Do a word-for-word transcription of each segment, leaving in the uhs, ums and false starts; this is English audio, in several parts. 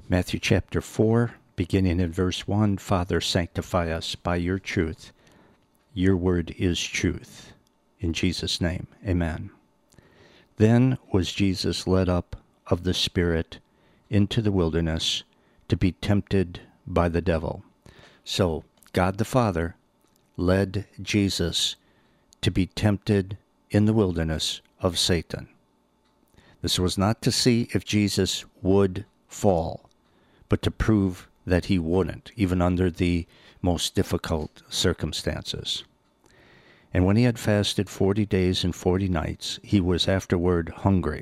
Matthew chapter four, beginning in verse one, Father, sanctify us by your truth. Your word is truth. In Jesus' name, amen. Then was Jesus led up of the Spirit into the wilderness to be tempted by the devil. So God the Father led Jesus to be tempted in the wilderness of Satan. This was not to see if Jesus would fall, but to prove that he wouldn't, even under the most difficult circumstances. And when he had fasted forty days and forty nights, he was afterward hungry.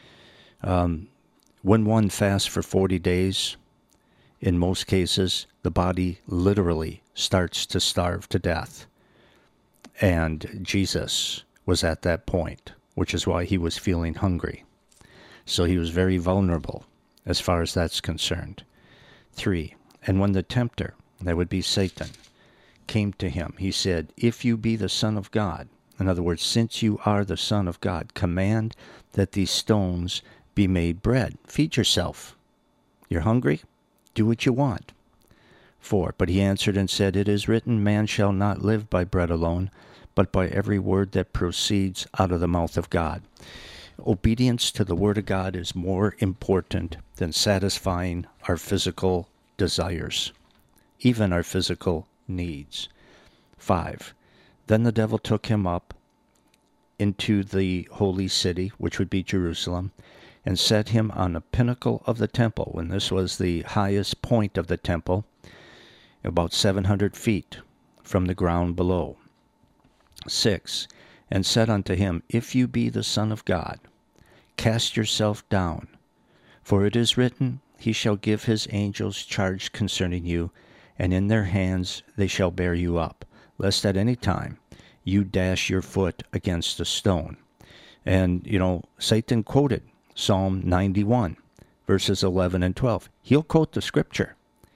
Um, when one fasts for forty days, in most cases, the body literally starts to starve to death. And Jesus was at that point, which is why he was feeling hungry. So he was very vulnerable as far as that's concerned. Three, and when the tempter, that would be Satan, came to him, he said, if you be the Son of God, in other words, since you are the Son of God, command that these stones be made bread. Feed yourself. You're hungry? Do what you want. Four, but he answered and said, it is written, man shall not live by bread alone, but by every word that proceeds out of the mouth of God. Obedience to the Word of God is more important than satisfying our physical desires, even our physical needs. Five, then the devil took him up into the holy city, which would be Jerusalem, and set him on a pinnacle of the temple, and this was the highest point of the temple, about seven hundred feet from the ground below. Six, and said unto him, if you be the Son of God, cast yourself down, for it is written, he shall give his angels charge concerning you, and in their hands they shall bear you up, lest at any time you dash your foot against a stone. And, you know, Satan quoted Psalm ninety-one, verses eleven and twelve. He'll quote the scripture,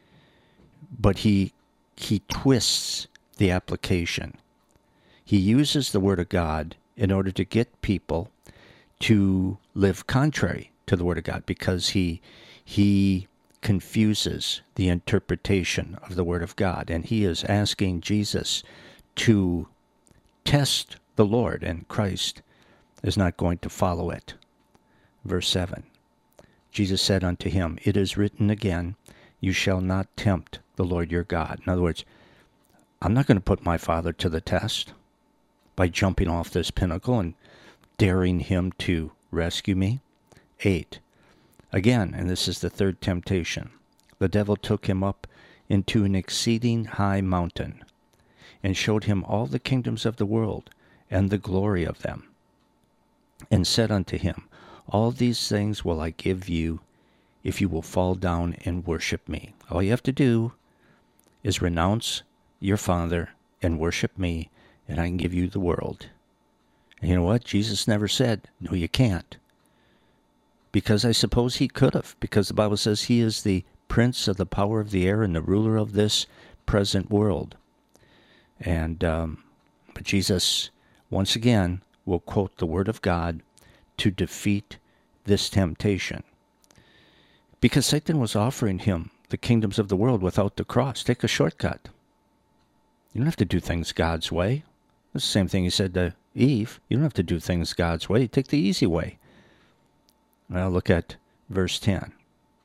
but he he twists the application. He uses the Word of God in order to get people to live contrary to the Word of God, because he he confuses the interpretation of the Word of God, and he is asking Jesus to test the Lord, and Christ is not going to follow it. Verse seven, Jesus said unto him, it is written again, you shall not tempt the Lord your God. In other words, I'm not going to put my Father to the test by jumping off this pinnacle and daring him to rescue me. Eight, again, and this is the third temptation, the devil took him up into an exceeding high mountain, and showed him all the kingdoms of the world, and the glory of them, and said unto him, all these things will I give you, if you will fall down and worship me. All you have to do is renounce your father and worship me, and I can give you the world. And you know what? Jesus never said, no, you can't. Because I suppose he could have, because the Bible says he is the prince of the power of the air and the ruler of this present world. And um, but Jesus, once again, will quote the Word of God to defeat this temptation. Because Satan was offering him the kingdoms of the world without the cross. Take a shortcut. You don't have to do things God's way. It's the same thing he said to Eve. You don't have to do things God's way. Take the easy way. Well, look at verse ten.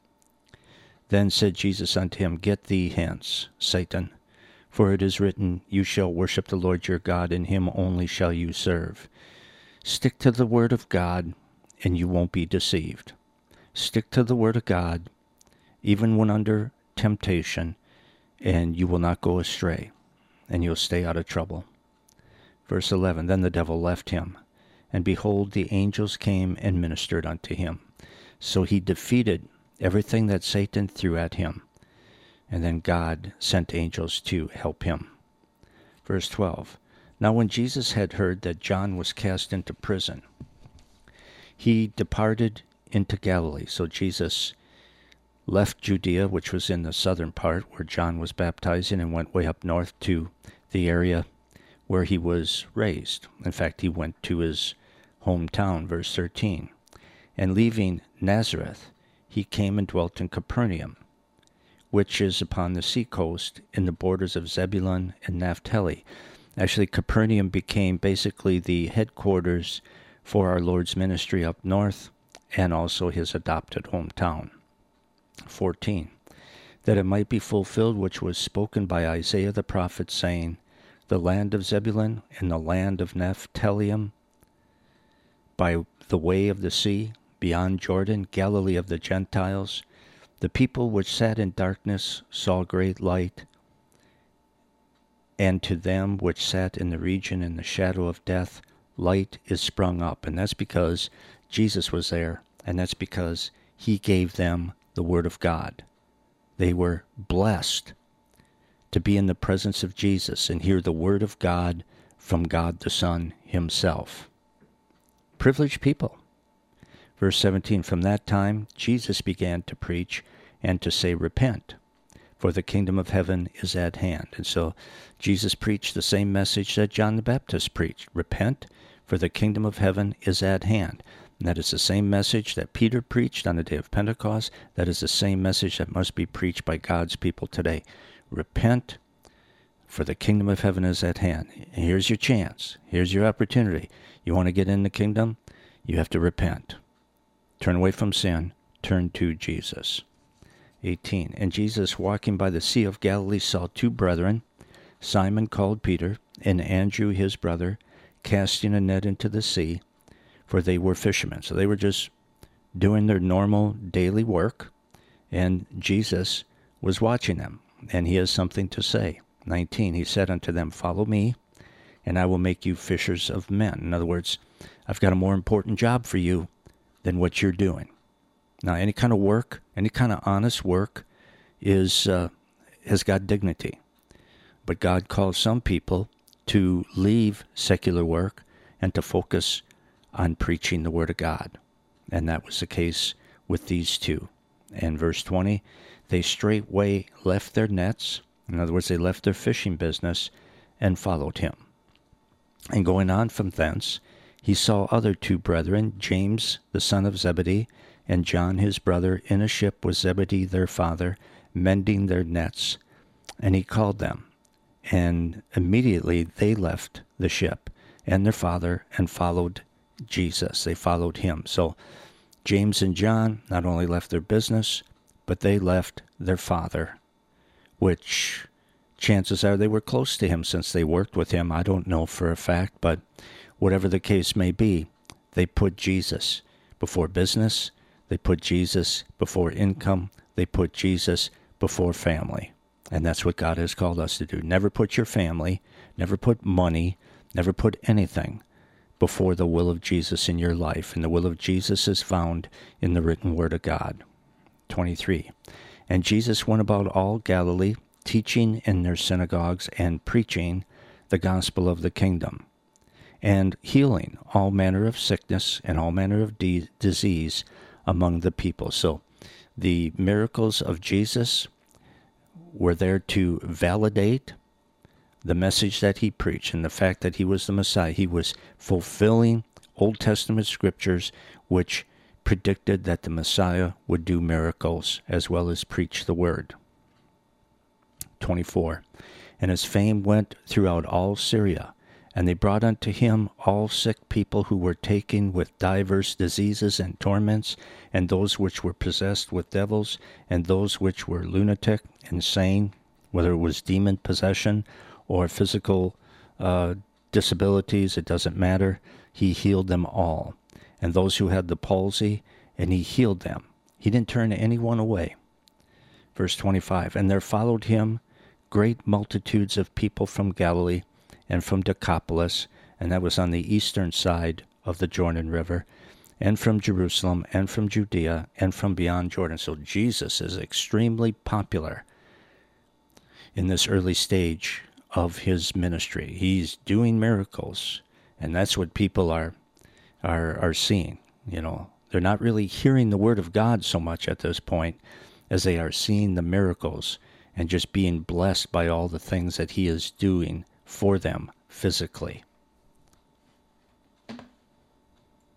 Then said Jesus unto him, get thee hence, Satan, for it is written, you shall worship the Lord your God, and him only shall you serve. Stick to the Word of God, and you won't be deceived. Stick to the Word of God, even when under temptation, and you will not go astray, and you'll stay out of trouble. Verse eleven, then the devil left him, and behold, the angels came and ministered unto him. So he defeated everything that Satan threw at him, and then God sent angels to help him. Verse twelve, now when Jesus had heard that John was cast into prison, he departed into Galilee. So Jesus left Judea, which was in the southern part where John was baptizing, and went way up north to the area where he was raised. In fact, he went to his hometown, verse thirteen. And leaving Nazareth, he he came and dwelt in Capernaum, which is upon the seacoast in the borders of Zebulun and Naphtali. Actually, Capernaum became basically the headquarters for our Lord's ministry up north and also his adopted hometown. fourteen. That it might be fulfilled which was spoken by Isaiah the prophet, saying, the land of Zebulun and the land of Naphtali, by the way of the sea, beyond Jordan, Galilee of the Gentiles, the people which sat in darkness saw great light, and to them which sat in the region in the shadow of death, light is sprung up. And that's because Jesus was there, and that's because he gave them the Word of God. They were blessed to be in the presence of Jesus and hear the Word of God from God the Son himself. Privileged people. Verse seventeen, from that time Jesus began to preach and to say, repent, for the kingdom of heaven is at hand. And so Jesus preached the same message that John the Baptist preached. Repent, for the kingdom of heaven is at hand. And that is the same message that Peter preached on the day of Pentecost. That is the same message that must be preached by God's people today. Repent, for the kingdom of heaven is at hand. And here's your chance. Here's your opportunity. You want to get in the kingdom? You have to repent. Turn away from sin. Turn to Jesus. eighteen. And Jesus, walking by the Sea of Galilee, saw two brethren, Simon called Peter, and Andrew his brother, casting a net into the sea, for they were fishermen. So they were just doing their normal daily work, and Jesus was watching them, and he has something to say. nineteen. He said unto them, follow me, and I will make you fishers of men. In other words, I've got a more important job for you than what you're doing. Now, any kind of work, any kind of honest work is uh, has got dignity. But God calls some people to leave secular work and to focus on preaching the Word of God. And that was the case with these two. And verse twenty, they straightway left their nets. In other words, they left their fishing business and followed him. And going on from thence, he saw other two brethren, James the son of Zebedee, and John his brother, in a ship with Zebedee their father, mending their nets. And he called them. And immediately they left the ship and their father and followed Jesus. They followed him. So James and John not only left their business, but they left their father, which chances are they were close to him since they worked with him. I don't know for a fact, but whatever the case may be, they put Jesus before business. They put Jesus before income. They put Jesus before family. And that's what God has called us to do. Never put your family, never put money, never put anything before the will of Jesus in your life. And the will of Jesus is found in the written Word of God. twenty-three. And Jesus went about all Galilee, teaching in their synagogues and preaching the gospel of the kingdom, and healing all manner of sickness and all manner of de- disease among the people. So the miracles of Jesus were there to validate the message that he preached and the fact that he was the Messiah. He was fulfilling Old Testament scriptures which predicted that the Messiah would do miracles as well as preach the word. twenty-four. And his fame went throughout all Syria, and they brought unto him all sick people who were taken with divers diseases and torments, and those which were possessed with devils, and those which were lunatic, insane, whether it was demon possession or physical uh, disabilities, it doesn't matter. He healed them all. And those who had the palsy, and he healed them. He didn't turn anyone away. Verse twenty-five, and there followed him great multitudes of people from Galilee and from Decapolis, and that was on the eastern side of the Jordan River, and from Jerusalem, and from Judea, and from beyond Jordan. So Jesus is extremely popular in this early stage of his ministry. He's doing miracles, and that's what people are are are seeing. You know, they're not really hearing the word of God so much at this point as they are seeing the miracles and just being blessed by all the things that he is doing for them physically.